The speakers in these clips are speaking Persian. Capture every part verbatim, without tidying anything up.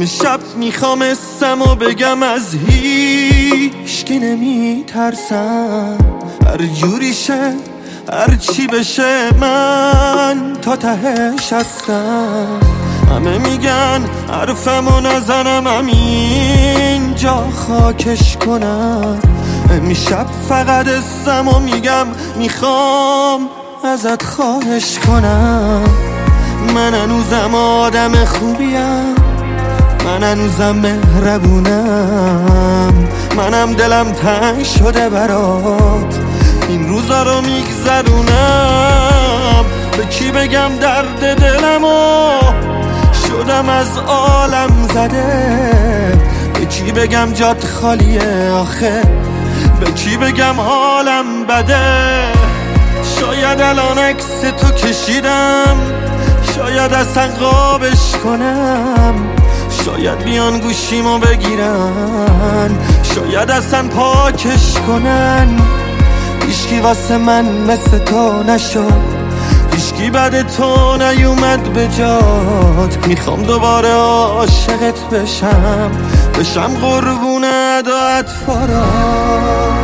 امشب میخوام اسمو بگم از هیچ که نمی ترسم، هر جوری شه هر چی بشه من تا تهش هستم. همه میگن حرفمو نزنم همین جا خاکش کنم، امشب فقط اسمو میگم میخوام ازت خواهش کنم. من هنوزم آدم خوبیم، من هنوزم مهربونم، منم دلم تنگ شده برات این روزا رو میگذرونم. به کی بگم درد دلمو شدم از عالم زده، به کی بگم جات خالیه آخه، به کی بگم حالم بده. شاید الان عکس تو کشیدم، شاید اصلا قابش کنم، شاید بیان گوشیمو بگیرن، شاید اصلا پاکش کنن. هیچکی واسه من مثل تو نشد، هیچکی بعد تو نیومد به جات. میخوام دوباره عاشقت بشم، بشم قربون ادات فارات.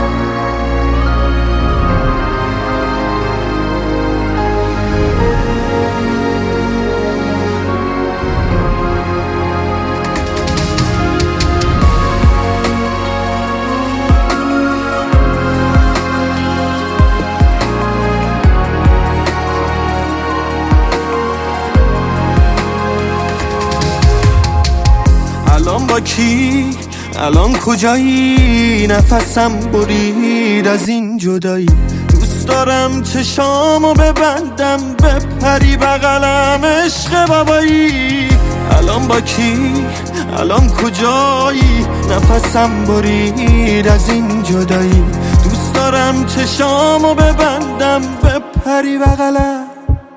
الان با کی؟ الان کجایی؟ نفسم برید از این جدایی. دوست دارم چشامو ببندم بپری بغلم عشق بابایی. الان با کی؟ الان کجایی؟ نفسم برید از این جدایی. دوست دارم چشامو ببندم بپری بغلم.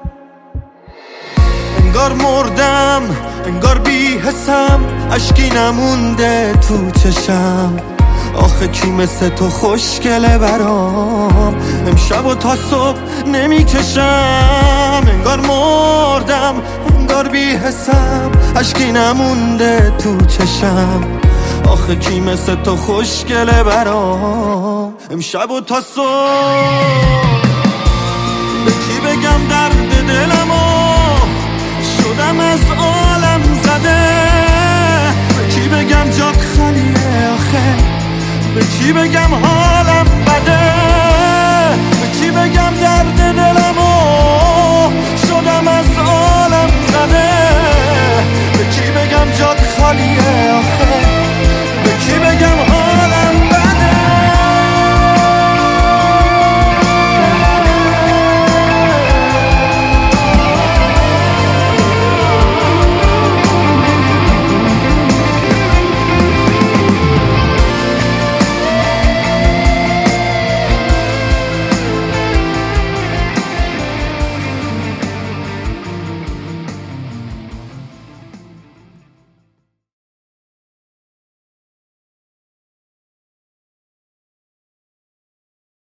انگار مردم، انگار بی حسم، اشکی نمونده تو چشم. آخه کی مثل تو خوشگله برام، امشب و تا صبح نمیکشم. انگار مردم، انگار بی حسم، اشکی نمونده تو چشم. آخه کی مثل تو خوشگله برام، امشب و تا صبح. به کی بگم درد دلمو شدم از عالم زده، به کی بگم جات خالیه آخه، به کی بگم حالم بده، به کی بگم درد دلمو